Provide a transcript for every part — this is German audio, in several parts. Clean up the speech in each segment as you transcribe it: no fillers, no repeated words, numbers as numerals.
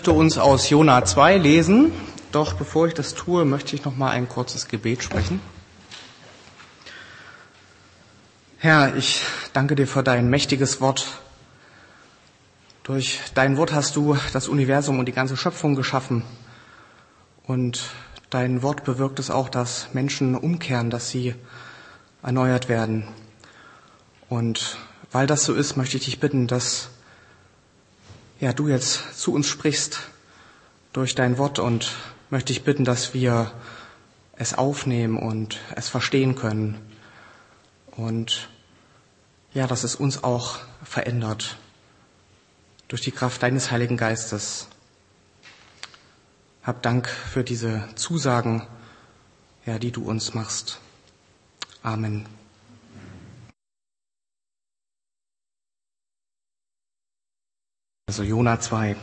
Ich möchte uns aus Jona 2 lesen, doch bevor ich das tue, möchte ich noch mal ein kurzes Gebet sprechen. Herr, ich danke dir für dein mächtiges Wort. Durch dein Wort hast du das Universum und die ganze Schöpfung geschaffen. Und dein Wort bewirkt es auch, dass Menschen umkehren, dass sie erneuert werden. Und weil das so ist, möchte ich dich bitten, dass du jetzt zu uns sprichst durch dein Wort, und möchte ich bitten, dass wir es aufnehmen und es verstehen können. Und dass es uns auch verändert durch die Kraft deines Heiligen Geistes. Hab Dank für diese Zusagen, die du uns machst. Amen. Also Jona 2.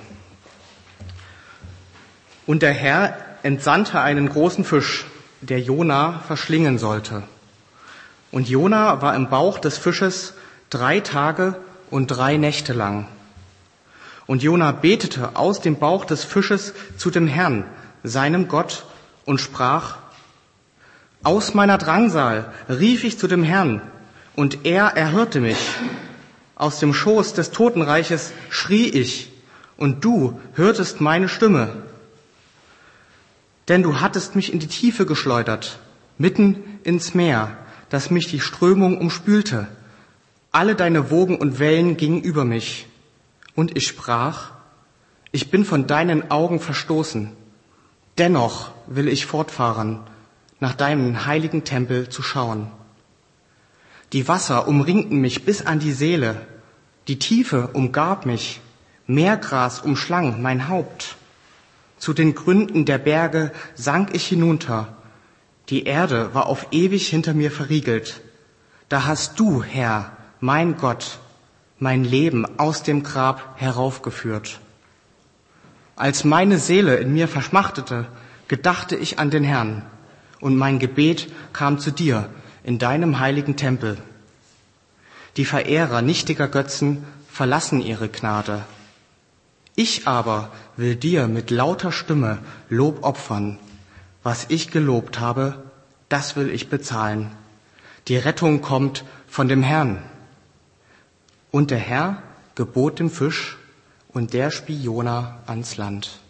Und der Herr entsandte einen großen Fisch, der Jona verschlingen sollte. Und Jona war im Bauch des Fisches 3 Tage und 3 Nächte lang. Und Jona betete aus dem Bauch des Fisches zu dem Herrn, seinem Gott, und sprach: Aus meiner Drangsal rief ich zu dem Herrn, und er erhörte mich. Aus dem Schoß des Totenreiches schrie ich, und du hörtest meine Stimme. Denn du hattest mich in die Tiefe geschleudert, mitten ins Meer, dass mich die Strömung umspülte. Alle deine Wogen und Wellen gingen über mich. Und ich sprach: Ich bin von deinen Augen verstoßen. Dennoch will ich fortfahren, nach deinem heiligen Tempel zu schauen. Die Wasser umringten mich bis an die Seele, die Tiefe umgab mich, Meergras umschlang mein Haupt. Zu den Gründen der Berge sank ich hinunter, die Erde war auf ewig hinter mir verriegelt. Da hast du, Herr, mein Gott, mein Leben aus dem Grab heraufgeführt. Als meine Seele in mir verschmachtete, gedachte ich an den Herrn, und mein Gebet kam zu dir in deinem heiligen Tempel. Die Verehrer nichtiger Götzen verlassen ihre Gnade. Ich aber will dir mit lauter Stimme Lob opfern. Was ich gelobt habe, das will ich bezahlen. Die Rettung kommt von dem Herrn. Und der Herr gebot dem Fisch, und der spie Jona ans Land.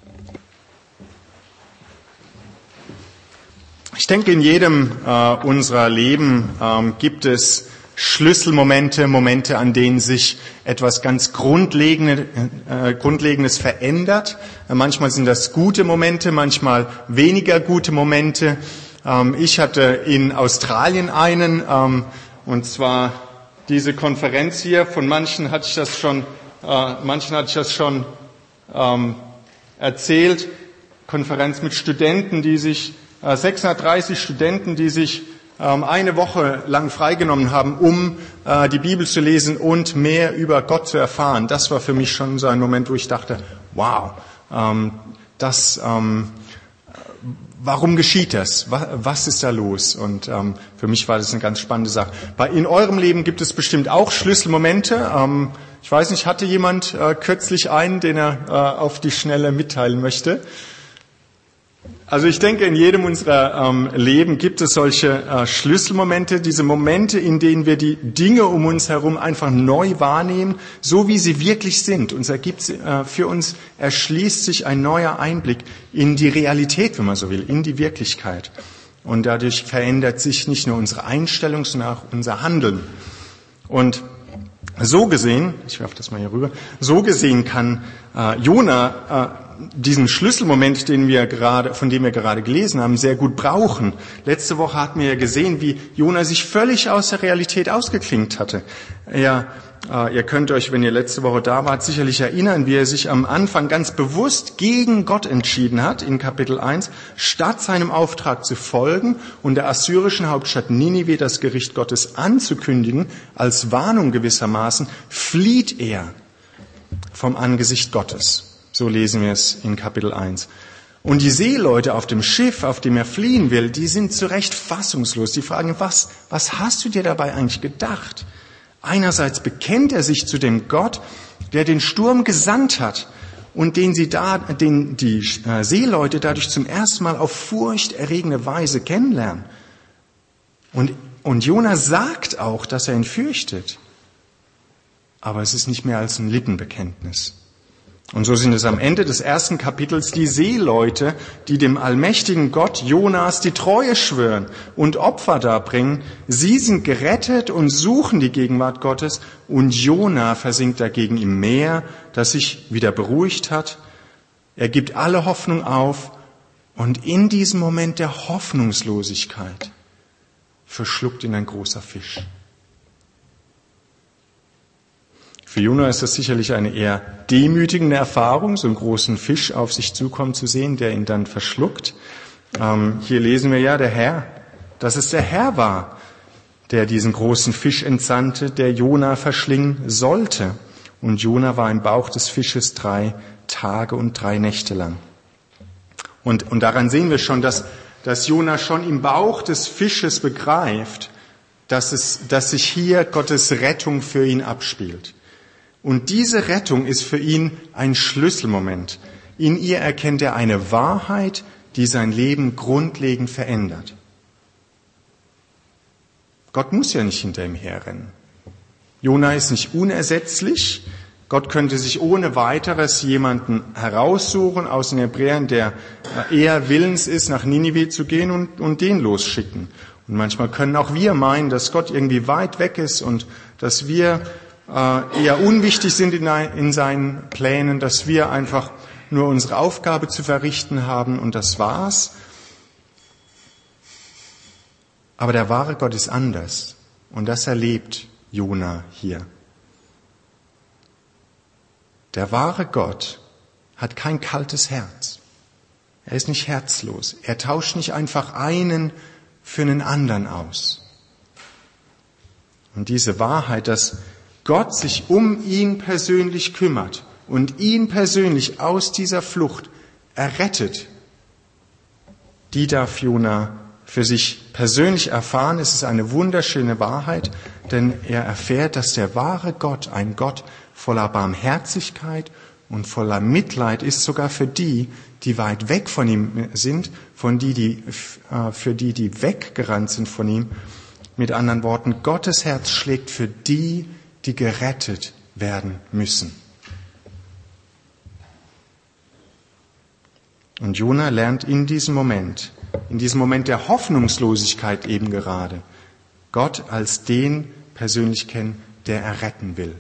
Ich denke, in jedem unserer Leben gibt es Schlüsselmomente, Momente, an denen sich etwas ganz Grundlegendes verändert. Manchmal sind das gute Momente, manchmal weniger gute Momente. Ich hatte in Australien einen, und zwar diese Konferenz hier. Von manchen hatte ich das schon erzählt. Konferenz mit Studenten, 630 Studenten, die sich eine Woche lang freigenommen haben, um die Bibel zu lesen und mehr über Gott zu erfahren. Das war für mich schon so ein Moment, wo ich dachte, wow, warum geschieht das? Was ist da los? Und für mich war das eine ganz spannende Sache. In eurem Leben gibt es bestimmt auch Schlüsselmomente. Ich weiß nicht, hatte jemand kürzlich einen, den er auf die Schnelle mitteilen möchte? Also ich denke, in jedem unserer Leben gibt es solche Schlüsselmomente, diese Momente, in denen wir die Dinge um uns herum einfach neu wahrnehmen, so wie sie wirklich sind. Für uns erschließt sich ein neuer Einblick in die Realität, wenn man so will, in die Wirklichkeit. Und dadurch verändert sich nicht nur unsere Einstellung, sondern auch unser Handeln. Und so gesehen, ich werfe das mal hier rüber, so gesehen kann Jona diesen Schlüsselmoment, von dem wir gerade gelesen haben, sehr gut brauchen. Letzte Woche hatten wir ja gesehen, wie Jona sich völlig aus der Realität ausgeklinkt hatte. Ihr könnt euch, wenn ihr letzte Woche da wart, sicherlich erinnern, wie er sich am Anfang ganz bewusst gegen Gott entschieden hat, in Kapitel 1, statt seinem Auftrag zu folgen und der assyrischen Hauptstadt Ninive das Gericht Gottes anzukündigen, als Warnung gewissermaßen, flieht er vom Angesicht Gottes. So lesen wir es in Kapitel 1. Und die Seeleute auf dem Schiff, auf dem er fliehen will, die sind zu Recht fassungslos. Die fragen, was hast du dir dabei eigentlich gedacht? Einerseits bekennt er sich zu dem Gott, der den Sturm gesandt hat und den die Seeleute dadurch zum ersten Mal auf furchterregende Weise kennenlernen. Und Jona sagt auch, dass er ihn fürchtet. Aber es ist nicht mehr als ein Lippenbekenntnis. Und so sind es am Ende des 1. Kapitels die Seeleute, die dem allmächtigen Gott Jonas die Treue schwören und Opfer darbringen. Sie sind gerettet und suchen die Gegenwart Gottes, und Jona versinkt dagegen im Meer, das sich wieder beruhigt hat. Er gibt alle Hoffnung auf, und in diesem Moment der Hoffnungslosigkeit verschluckt ihn ein großer Fisch. Für Jona ist das sicherlich eine eher demütigende Erfahrung, so einen großen Fisch auf sich zukommen zu sehen, der ihn dann verschluckt. Hier lesen wir ja, dass es der Herr war, der diesen großen Fisch entsandte, der Jona verschlingen sollte. Und Jona war im Bauch des Fisches 3 Tage und 3 Nächte lang. Und daran sehen wir schon, dass Jona schon im Bauch des Fisches begreift, dass sich hier Gottes Rettung für ihn abspielt. Und diese Rettung ist für ihn ein Schlüsselmoment. In ihr erkennt er eine Wahrheit, die sein Leben grundlegend verändert. Gott muss ja nicht hinter ihm herrennen. Jona ist nicht unersetzlich. Gott könnte sich ohne weiteres jemanden heraussuchen aus den Hebräern, der eher willens ist, nach Ninive zu gehen und den losschicken. Und manchmal können auch wir meinen, dass Gott irgendwie weit weg ist und dass wir eher unwichtig sind in seinen Plänen, dass wir einfach nur unsere Aufgabe zu verrichten haben und das war's. Aber der wahre Gott ist anders und das erlebt Jona hier. Der wahre Gott hat kein kaltes Herz. Er ist nicht herzlos. Er tauscht nicht einfach einen für einen anderen aus. Und diese Wahrheit, dass Gott sich um ihn persönlich kümmert und ihn persönlich aus dieser Flucht errettet, die darf Jona für sich persönlich erfahren. Es ist eine wunderschöne Wahrheit, denn er erfährt, dass der wahre Gott ein Gott voller Barmherzigkeit und voller Mitleid ist, sogar für die, die weit weg von ihm sind, für die weggerannt sind von ihm. Mit anderen Worten, Gottes Herz schlägt für die gerettet werden müssen. Und Jona lernt in diesem Moment der Hoffnungslosigkeit eben gerade, Gott als den persönlich kennen, der erretten will.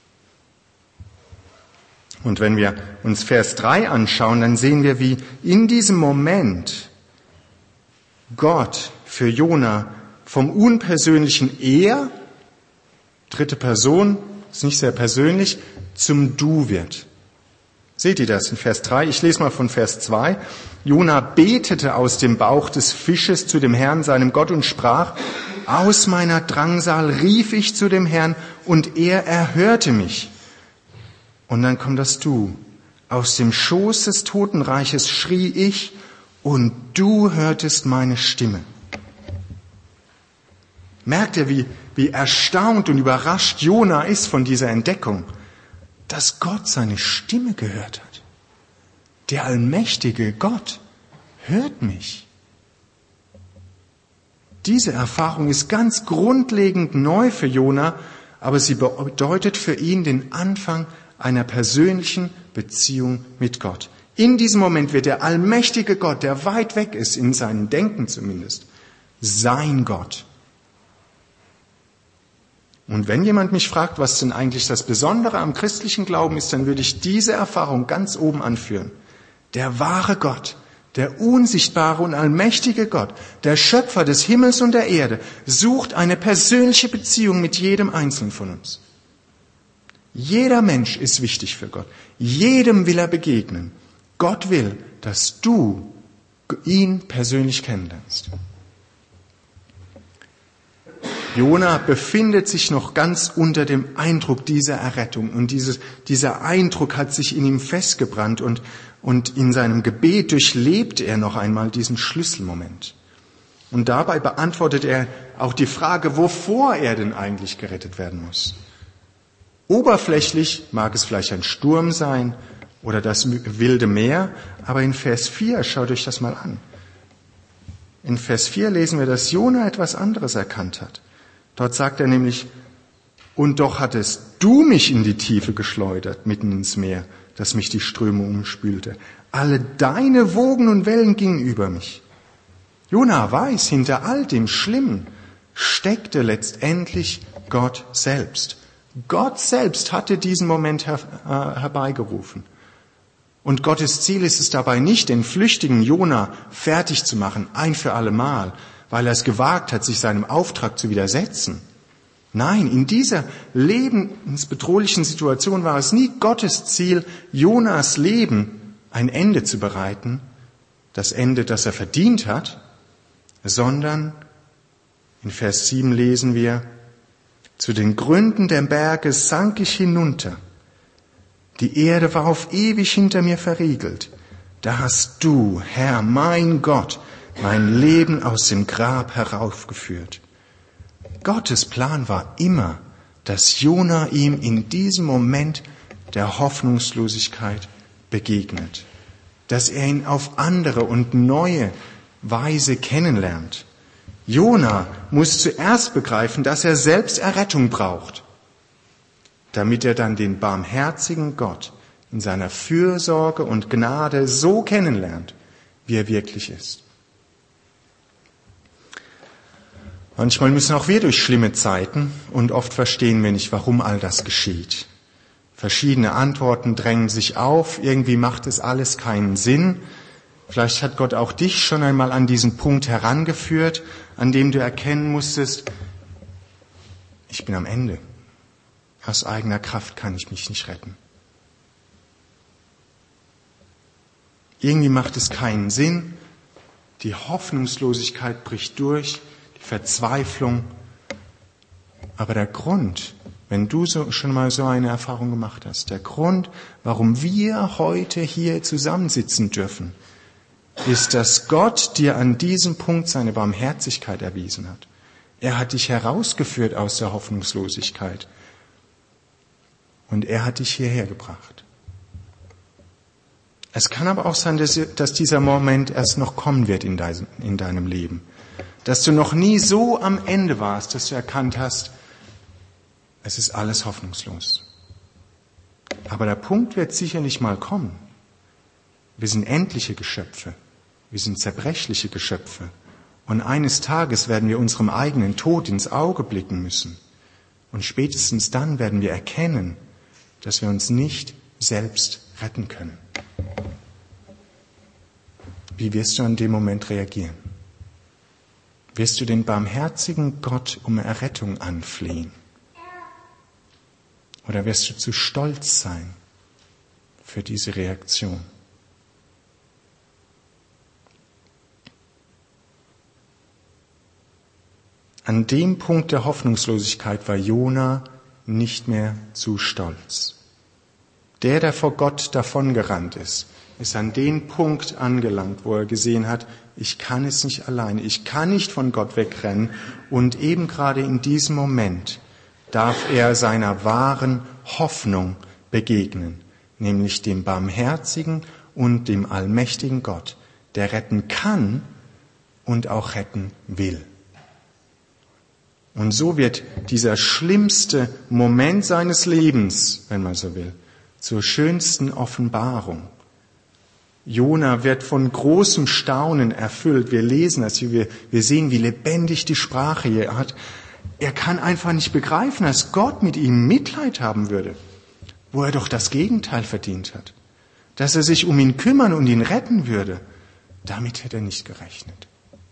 Und wenn wir uns Vers 3 anschauen, dann sehen wir, wie in diesem Moment Gott für Jona vom unpersönlichen Er, dritte Person, ist nicht sehr persönlich, zum Du wird. Seht ihr das in Vers 3? Ich lese mal von Vers 2. Jona betete aus dem Bauch des Fisches zu dem Herrn, seinem Gott, und sprach: Aus meiner Drangsal rief ich zu dem Herrn, und er erhörte mich. Und dann kommt das Du. Aus dem Schoß des Totenreiches schrie ich, und du hörtest meine Stimme. Merkt ihr, wie erstaunt und überrascht Jona ist von dieser Entdeckung, dass Gott seine Stimme gehört hat. Der allmächtige Gott hört mich. Diese Erfahrung ist ganz grundlegend neu für Jona, aber sie bedeutet für ihn den Anfang einer persönlichen Beziehung mit Gott. In diesem Moment wird der allmächtige Gott, der weit weg ist, in seinem Denken zumindest, sein Gott. Und wenn jemand mich fragt, was denn eigentlich das Besondere am christlichen Glauben ist, dann würde ich diese Erfahrung ganz oben anführen. Der wahre Gott, der unsichtbare und allmächtige Gott, der Schöpfer des Himmels und der Erde, sucht eine persönliche Beziehung mit jedem Einzelnen von uns. Jeder Mensch ist wichtig für Gott. Jedem will er begegnen. Gott will, dass du ihn persönlich kennenlernst. Jona befindet sich noch ganz unter dem Eindruck dieser Errettung und dieser Eindruck hat sich in ihm festgebrannt und in seinem Gebet durchlebt er noch einmal diesen Schlüsselmoment. Und dabei beantwortet er auch die Frage, wovor er denn eigentlich gerettet werden muss. Oberflächlich mag es vielleicht ein Sturm sein oder das wilde Meer. Aber in Vers 4, schaut euch das mal an. In Vers 4 lesen wir, dass Jona etwas anderes erkannt hat. Dort sagt er nämlich, und doch hattest du mich in die Tiefe geschleudert, mitten ins Meer, dass mich die Ströme umspülte. Alle deine Wogen und Wellen gingen über mich. Jona weiß, hinter all dem Schlimmen steckte letztendlich Gott selbst. Gott selbst hatte diesen Moment herbeigerufen. Und Gottes Ziel ist es dabei nicht, den flüchtigen Jona fertig zu machen, ein für alle Mal, weil er es gewagt hat, sich seinem Auftrag zu widersetzen. Nein, in dieser lebensbedrohlichen Situation war es nie Gottes Ziel, Jonas Leben ein Ende zu bereiten, das Ende, das er verdient hat, sondern in Vers 7 lesen wir, zu den Gründen der Berge sank ich hinunter. Die Erde war auf ewig hinter mir verriegelt. Da hast du, Herr, mein Gott, mein Leben aus dem Grab heraufgeführt. Gottes Plan war immer, dass Jona ihm in diesem Moment der Hoffnungslosigkeit begegnet, dass er ihn auf andere und neue Weise kennenlernt. Jona muss zuerst begreifen, dass er selbst Errettung braucht, damit er dann den barmherzigen Gott in seiner Fürsorge und Gnade so kennenlernt, wie er wirklich ist. Manchmal müssen auch wir durch schlimme Zeiten und oft verstehen wir nicht, warum all das geschieht. Verschiedene Antworten drängen sich auf, irgendwie macht es alles keinen Sinn. Vielleicht hat Gott auch dich schon einmal an diesen Punkt herangeführt, an dem du erkennen musstest, ich bin am Ende. Aus eigener Kraft kann ich mich nicht retten. Irgendwie macht es keinen Sinn, die Hoffnungslosigkeit bricht durch, Verzweiflung. Aber der Grund, wenn du schon mal so eine Erfahrung gemacht hast, der Grund, warum wir heute hier zusammensitzen dürfen, ist, dass Gott dir an diesem Punkt seine Barmherzigkeit erwiesen hat. Er hat dich herausgeführt aus der Hoffnungslosigkeit und er hat dich hierher gebracht. Es kann aber auch sein, dass dieser Moment erst noch kommen wird in deinem Leben. Dass du noch nie so am Ende warst, dass du erkannt hast, es ist alles hoffnungslos. Aber der Punkt wird sicherlich mal kommen. Wir sind endliche Geschöpfe. Wir sind zerbrechliche Geschöpfe. Und eines Tages werden wir unserem eigenen Tod ins Auge blicken müssen. Und spätestens dann werden wir erkennen, dass wir uns nicht selbst retten können. Wie wirst du an dem Moment reagieren? Wirst du den barmherzigen Gott um Errettung anflehen? Oder wirst du zu stolz sein für diese Reaktion? An dem Punkt der Hoffnungslosigkeit war Jona nicht mehr zu stolz. Der vor Gott davongerannt ist an den Punkt angelangt, wo er gesehen hat, ich kann es nicht alleine, ich kann nicht von Gott wegrennen. Und eben gerade in diesem Moment darf er seiner wahren Hoffnung begegnen, nämlich dem barmherzigen und dem allmächtigen Gott, der retten kann und auch retten will. Und so wird dieser schlimmste Moment seines Lebens, wenn man so will, zur schönsten Offenbarung. Jona wird von großem Staunen erfüllt. Wir lesen das, wir sehen, wie lebendig die Sprache hier hat. Er kann einfach nicht begreifen, dass Gott mit ihm Mitleid haben würde, wo er doch das Gegenteil verdient hat. Dass er sich um ihn kümmern und ihn retten würde, damit hätte er nicht gerechnet.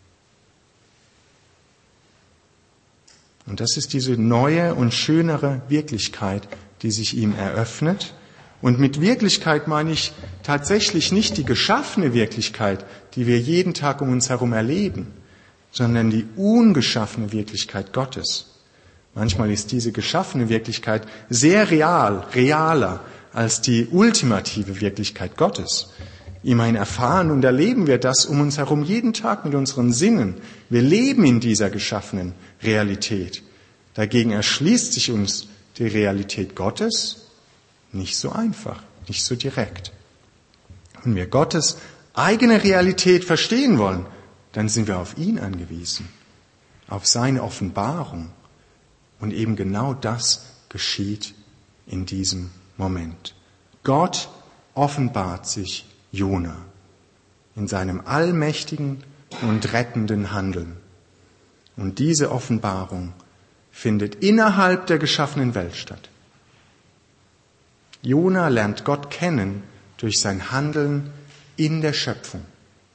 Und das ist diese neue und schönere Wirklichkeit, die sich ihm eröffnet. Und mit Wirklichkeit meine ich tatsächlich nicht die geschaffene Wirklichkeit, die wir jeden Tag um uns herum erleben, sondern die ungeschaffene Wirklichkeit Gottes. Manchmal ist diese geschaffene Wirklichkeit sehr realer als die ultimative Wirklichkeit Gottes. Immerhin erfahren und erleben wir das um uns herum jeden Tag mit unseren Sinnen. Wir leben in dieser geschaffenen Realität. Dagegen erschließt sich uns die Realität Gottes nicht so einfach, nicht so direkt. Wenn wir Gottes eigene Realität verstehen wollen, dann sind wir auf ihn angewiesen, auf seine Offenbarung. Und eben genau das geschieht in diesem Moment. Gott offenbart sich Jona in seinem allmächtigen und rettenden Handeln. Und diese Offenbarung findet innerhalb der geschaffenen Welt statt. Jona lernt Gott kennen durch sein Handeln in der Schöpfung.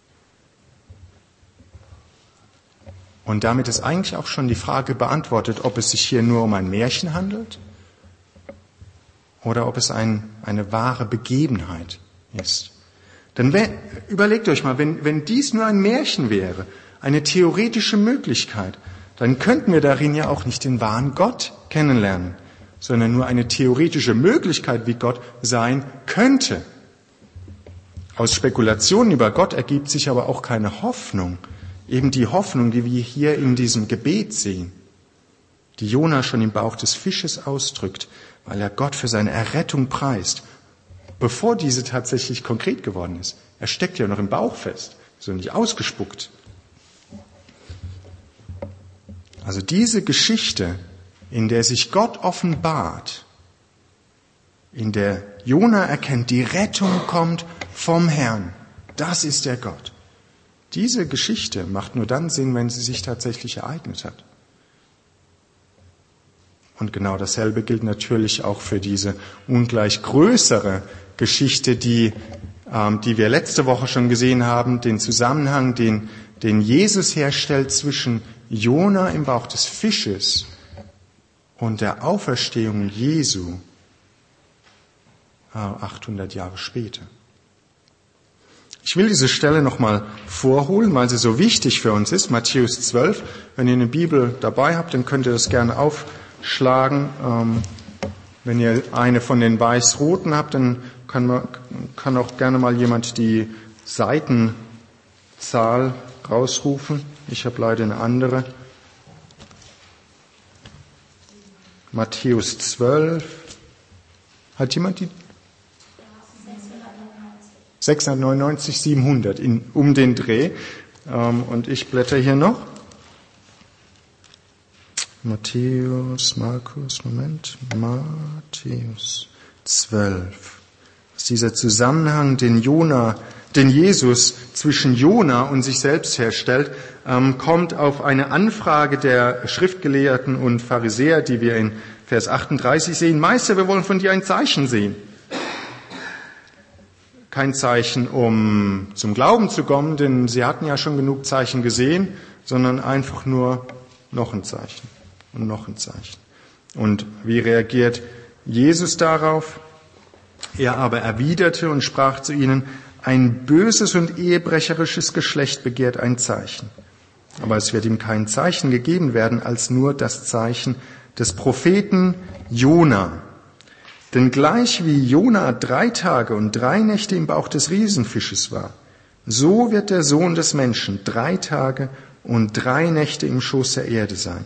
Und damit ist eigentlich auch schon die Frage beantwortet, ob es sich hier nur um ein Märchen handelt oder ob es eine wahre Begebenheit ist. Dann überlegt euch mal, wenn dies nur ein Märchen wäre, eine theoretische Möglichkeit, dann könnten wir darin ja auch nicht den wahren Gott kennenlernen, sondern nur eine theoretische Möglichkeit, wie Gott sein könnte. Aus Spekulationen über Gott ergibt sich aber auch keine Hoffnung, eben die Hoffnung, die wir hier in diesem Gebet sehen, die Jona schon im Bauch des Fisches ausdrückt, weil er Gott für seine Errettung preist, bevor diese tatsächlich konkret geworden ist. Er steckt ja noch im Bauch fest, ist noch nicht ausgespuckt. Also diese Geschichte, in der sich Gott offenbart, in der Jona erkennt, die Rettung kommt vom Herrn, das ist der Gott. Diese Geschichte macht nur dann Sinn, wenn sie sich tatsächlich ereignet hat. Und genau dasselbe gilt natürlich auch für diese ungleich größere Geschichte, die wir letzte Woche schon gesehen haben, den Zusammenhang, den Jesus herstellt zwischen Jona im Bauch des Fisches und der Auferstehung Jesu 800 Jahre später. Ich will diese Stelle nochmal vorholen, weil sie so wichtig für uns ist. Matthäus 12. Wenn ihr eine Bibel dabei habt, dann könnt ihr das gerne aufschlagen. Wenn ihr eine von den weiß-roten habt, dann kann auch gerne mal jemand die Seitenzahl rausrufen. Ich habe leider eine andere. Matthäus 12. Hat jemand die? 699, 700 um den Dreh. Und ich blätter hier noch. Matthäus 12. Das ist dieser Zusammenhang, den Jesus zwischen Jona und sich selbst herstellt, kommt auf eine Anfrage der Schriftgelehrten und Pharisäer, die wir in Vers 38 sehen. Meister, wir wollen von dir ein Zeichen sehen. Kein Zeichen, um zum Glauben zu kommen, denn sie hatten ja schon genug Zeichen gesehen, sondern einfach nur noch ein Zeichen und noch ein Zeichen. Und wie reagiert Jesus darauf? Er aber erwiderte und sprach zu ihnen, ein böses und ehebrecherisches Geschlecht begehrt ein Zeichen. Aber es wird ihm kein Zeichen gegeben werden, als nur das Zeichen des Propheten Jona. Denn gleich wie Jona 3 Tage und 3 Nächte im Bauch des Riesenfisches war, so wird der Sohn des Menschen 3 Tage und 3 Nächte im Schoß der Erde sein.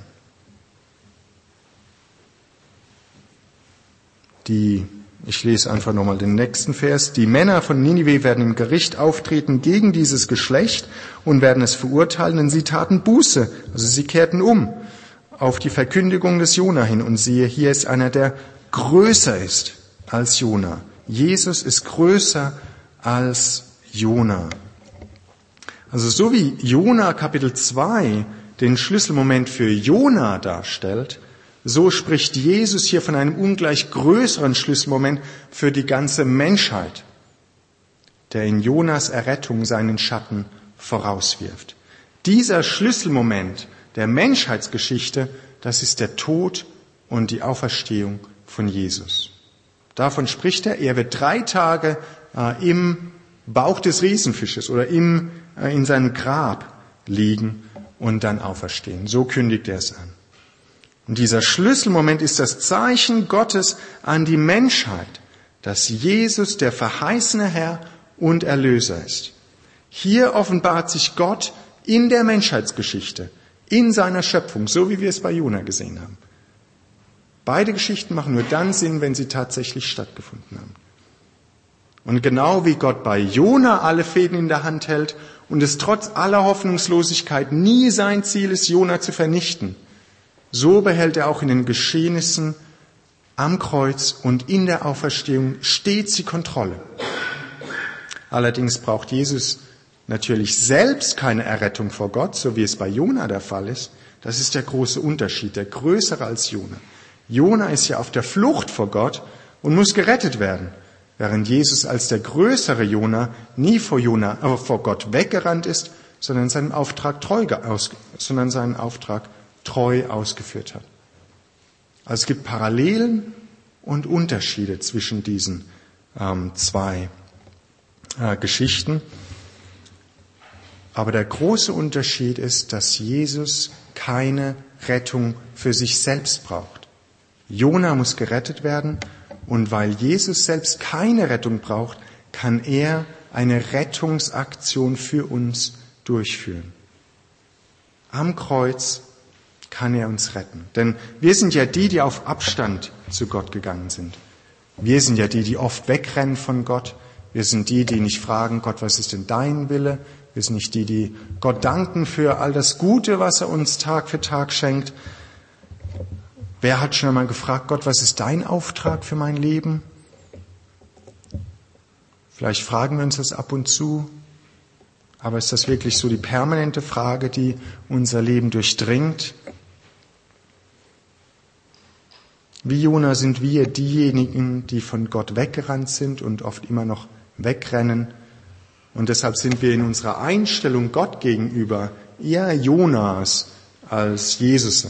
Ich lese einfach nochmal den nächsten Vers. Die Männer von Ninive werden im Gericht auftreten gegen dieses Geschlecht und werden es verurteilen, denn sie taten Buße, also sie kehrten um auf die Verkündigung des Jona hin. Und siehe, hier ist einer, der größer ist als Jona. Jesus ist größer als Jona. Also so wie Jona Kapitel 2 den Schlüsselmoment für Jona darstellt, so spricht Jesus hier von einem ungleich größeren Schlüsselmoment für die ganze Menschheit, der in Jonas Errettung seinen Schatten vorauswirft. Dieser Schlüsselmoment der Menschheitsgeschichte, das ist der Tod und die Auferstehung von Jesus. Davon spricht er. Er wird 3 Tage im Bauch des Riesenfisches oder in seinem Grab liegen und dann auferstehen. So kündigt er es an. Und dieser Schlüsselmoment ist das Zeichen Gottes an die Menschheit, dass Jesus der verheißene Herr und Erlöser ist. Hier offenbart sich Gott in der Menschheitsgeschichte, in seiner Schöpfung, so wie wir es bei Jona gesehen haben. Beide Geschichten machen nur dann Sinn, wenn sie tatsächlich stattgefunden haben. Und genau wie Gott bei Jona alle Fäden in der Hand hält und es trotz aller Hoffnungslosigkeit nie sein Ziel ist, Jona zu vernichten, so behält er auch in den Geschehnissen am Kreuz und in der Auferstehung stets die Kontrolle. Allerdings braucht Jesus natürlich selbst keine Errettung vor Gott, so wie es bei Jona der Fall ist. Das ist der große Unterschied, der größere als Jona. Jona ist ja auf der Flucht vor Gott und muss gerettet werden, während Jesus als der größere Jona nie vor Gott weggerannt ist, sondern seinen Auftrag treu ausgeführt hat. Also es gibt Parallelen und Unterschiede zwischen diesen zwei Geschichten. Aber der große Unterschied ist, dass Jesus keine Rettung für sich selbst braucht. Jona muss gerettet werden, und weil Jesus selbst keine Rettung braucht, kann er eine Rettungsaktion für uns durchführen. Am Kreuz kann er uns retten. Denn wir sind ja die auf Abstand zu Gott gegangen sind. Wir sind ja die oft wegrennen von Gott. Wir sind die nicht fragen, Gott, was ist denn dein Wille? Wir sind nicht die Gott danken für all das Gute, was er uns Tag für Tag schenkt. Wer hat schon einmal gefragt, Gott, was ist dein Auftrag für mein Leben? Vielleicht fragen wir uns das ab und zu. Aber ist das wirklich so die permanente Frage, die unser Leben durchdringt? Wie Jona sind wir diejenigen, die von Gott weggerannt sind und oft immer noch wegrennen. Und deshalb sind wir in unserer Einstellung Gott gegenüber eher Jonas als Jesus.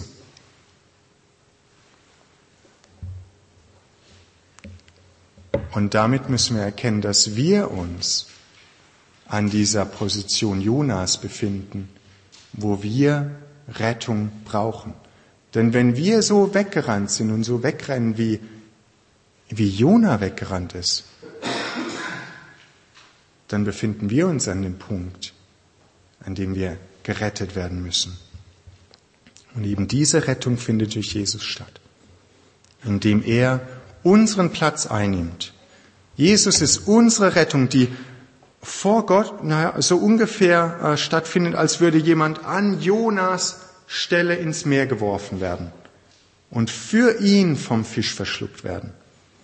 Und damit müssen wir erkennen, dass wir uns an dieser Position Jonas befinden, wo wir Rettung brauchen. Denn wenn wir so weggerannt sind und so wegrennen, wie Jona weggerannt ist, dann befinden wir uns an dem Punkt, an dem wir gerettet werden müssen. Und eben diese Rettung findet durch Jesus statt, indem er unseren Platz einnimmt. Jesus ist unsere Rettung, die vor Gott, so ungefähr stattfindet, als würde jemand an Jonas Stelle ins Meer geworfen werden und für ihn vom Fisch verschluckt werden.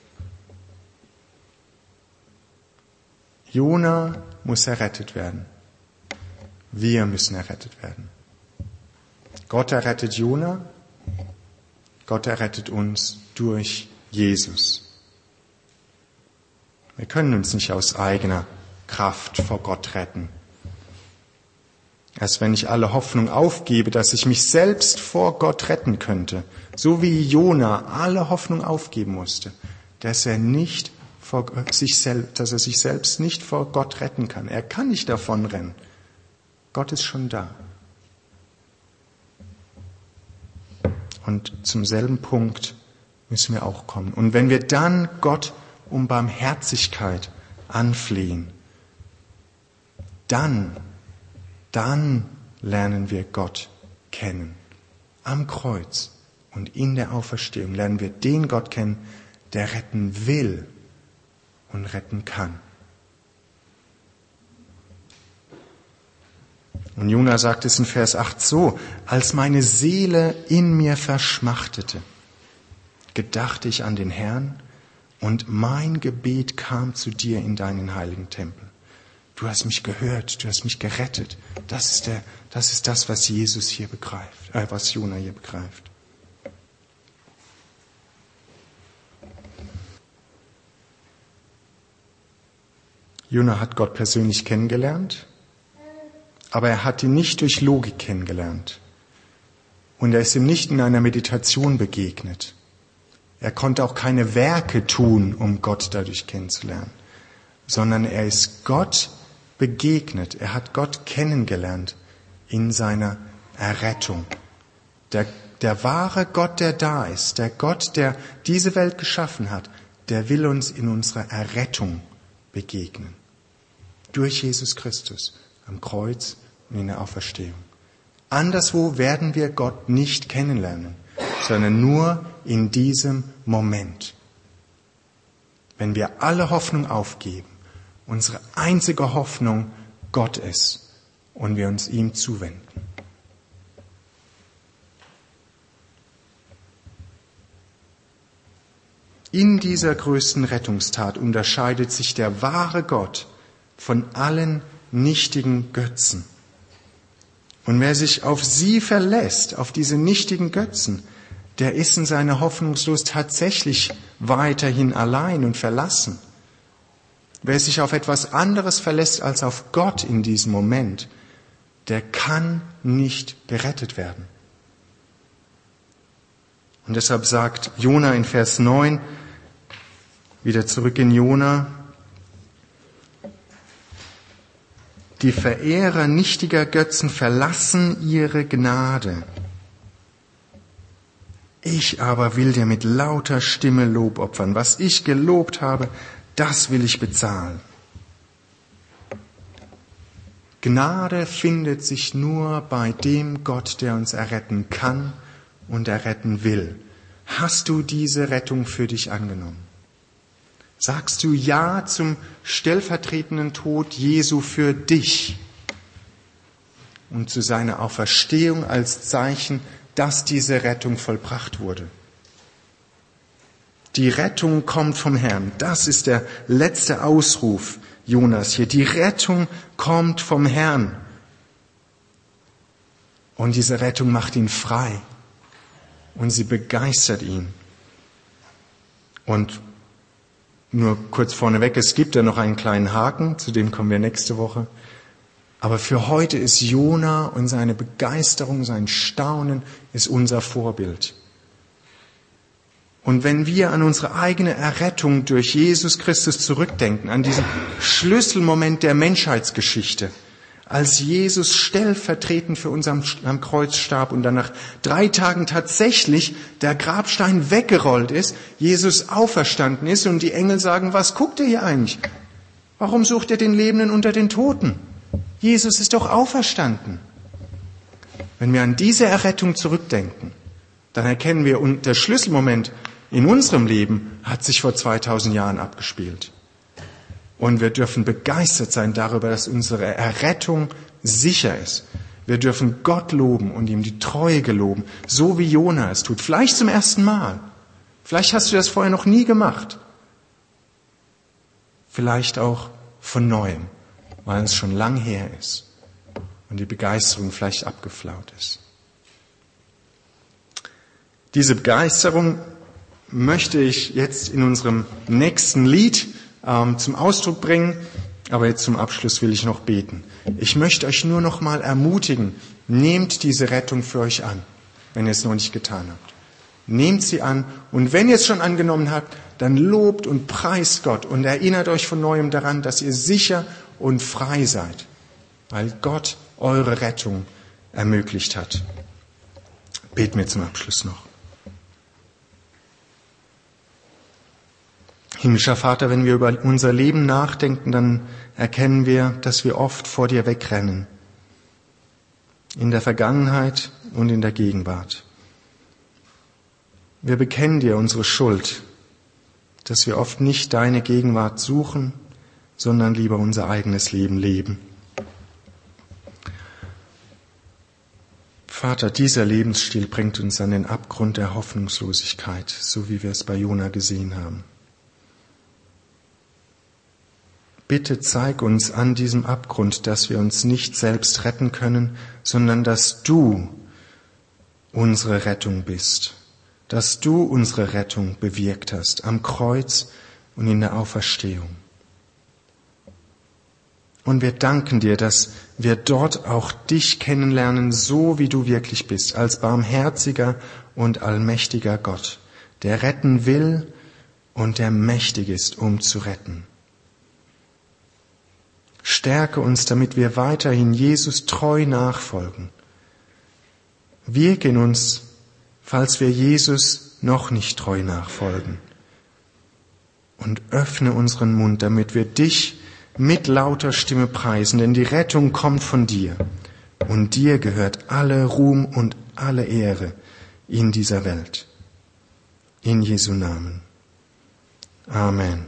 Jona muss errettet werden. Wir müssen errettet werden. Gott errettet Jona, Gott errettet uns durch Jesus. Wir können uns nicht aus eigener Kraft vor Gott retten. Erst wenn ich alle Hoffnung aufgebe, dass ich mich selbst vor Gott retten könnte, so wie Jona alle Hoffnung aufgeben musste, dass er sich selbst nicht vor Gott retten kann. Er kann nicht davonrennen. Gott ist schon da. Und zum selben Punkt müssen wir auch kommen. Und wenn wir dann Gott um Barmherzigkeit anflehen, dann lernen wir Gott kennen. Am Kreuz und in der Auferstehung lernen wir den Gott kennen, der retten will und retten kann. Und Jona sagt es in Vers 8 so: Als meine Seele in mir verschmachtete, gedachte ich an den Herrn, und mein Gebet kam zu dir in deinen heiligen Tempel. Du hast mich gehört, du hast mich gerettet. Das ist das, was Jesus hier begreift, was Jona hier begreift. Jona hat Gott persönlich kennengelernt, aber er hat ihn nicht durch Logik kennengelernt. Und er ist ihm nicht in einer Meditation begegnet. Er konnte auch keine Werke tun, um Gott dadurch kennenzulernen, sondern er ist Gott begegnet. Er hat Gott kennengelernt in seiner Errettung. Der wahre Gott, der da ist, der Gott, der diese Welt geschaffen hat, der will uns in unserer Errettung begegnen. Durch Jesus Christus am Kreuz und in der Auferstehung. Anderswo werden wir Gott nicht kennenlernen, sondern nur in diesem Moment. Wenn wir alle Hoffnung aufgeben unsere einzige Hoffnung Gott ist und wir uns ihm zuwenden. In dieser größten Rettungstat unterscheidet sich der wahre Gott von allen nichtigen Götzen. Und wer sich auf sie verlässt, auf diese nichtigen Götzen, der ist in seiner Hoffnungslos tatsächlich weiterhin allein und verlassen. Wer sich auf etwas anderes verlässt als auf Gott in diesem Moment, der kann nicht gerettet werden. Und deshalb sagt Jona in Vers 9, wieder zurück in Jona, die Verehrer nichtiger Götzen verlassen ihre Gnade. Ich aber will dir mit lauter Stimme Lob opfern. Was ich gelobt habe, das will ich bezahlen. Gnade findet sich nur bei dem Gott, der uns erretten kann und erretten will. Hast du diese Rettung für dich angenommen? Sagst du Ja zum stellvertretenden Tod Jesu für dich und zu seiner Auferstehung als Zeichen, dass diese Rettung vollbracht wurde? Die Rettung kommt vom Herrn. Das ist der letzte Ausruf Jonas hier. Die Rettung kommt vom Herrn. Und diese Rettung macht ihn frei. Und sie begeistert ihn. Und nur kurz vorneweg, es gibt ja noch einen kleinen Haken, zu dem kommen wir nächste Woche. Aber für heute ist Jona und seine Begeisterung, sein Staunen ist unser Vorbild. Und wenn wir an unsere eigene Errettung durch Jesus Christus zurückdenken, an diesen Schlüsselmoment der Menschheitsgeschichte, als Jesus stellvertretend für uns am Kreuz starb und dann nach 3 Tagen tatsächlich der Grabstein weggerollt ist, Jesus auferstanden ist und die Engel sagen, was guckt ihr hier eigentlich? Warum sucht ihr den Lebenden unter den Toten? Jesus ist doch auferstanden. Wenn wir an diese Errettung zurückdenken, dann erkennen wir, und der Schlüsselmoment in unserem Leben hat sich vor 2000 Jahren abgespielt. Und wir dürfen begeistert sein darüber, dass unsere Errettung sicher ist. Wir dürfen Gott loben und ihm die Treue geloben, so wie Jona es tut. Vielleicht zum ersten Mal. Vielleicht hast du das vorher noch nie gemacht. Vielleicht auch von Neuem, weil es schon lang her ist und die Begeisterung vielleicht abgeflaut ist. Diese Begeisterung möchte ich jetzt in unserem nächsten Lied zum Ausdruck bringen, aber jetzt zum Abschluss will ich noch beten. Ich möchte euch nur noch mal ermutigen, nehmt diese Rettung für euch an, wenn ihr es noch nicht getan habt. Nehmt sie an und wenn ihr es schon angenommen habt, dann lobt und preist Gott und erinnert euch von Neuem daran, dass ihr sicher und frei seid, weil Gott eure Rettung ermöglicht hat. Beten wir zum Abschluss noch. Himmlischer Vater, wenn wir über unser Leben nachdenken, dann erkennen wir, dass wir oft vor dir wegrennen. In der Vergangenheit und in der Gegenwart. Wir bekennen dir unsere Schuld, dass wir oft nicht deine Gegenwart suchen, sondern lieber unser eigenes Leben leben. Vater, dieser Lebensstil bringt uns an den Abgrund der Hoffnungslosigkeit, so wie wir es bei Jona gesehen haben. Bitte zeig uns an diesem Abgrund, dass wir uns nicht selbst retten können, sondern dass du unsere Rettung bist, dass du unsere Rettung bewirkt hast am Kreuz und in der Auferstehung. Und wir danken dir, dass wir dort auch dich kennenlernen, so wie du wirklich bist, als barmherziger und allmächtiger Gott, der retten will und der mächtig ist, um zu retten. Stärke uns, damit wir weiterhin Jesus treu nachfolgen. Wirke in uns, falls wir Jesus noch nicht treu nachfolgen. Und öffne unseren Mund, damit wir dich mit lauter Stimme preisen, denn die Rettung kommt von dir. Und dir gehört alle Ruhm und alle Ehre in dieser Welt. In Jesu Namen. Amen.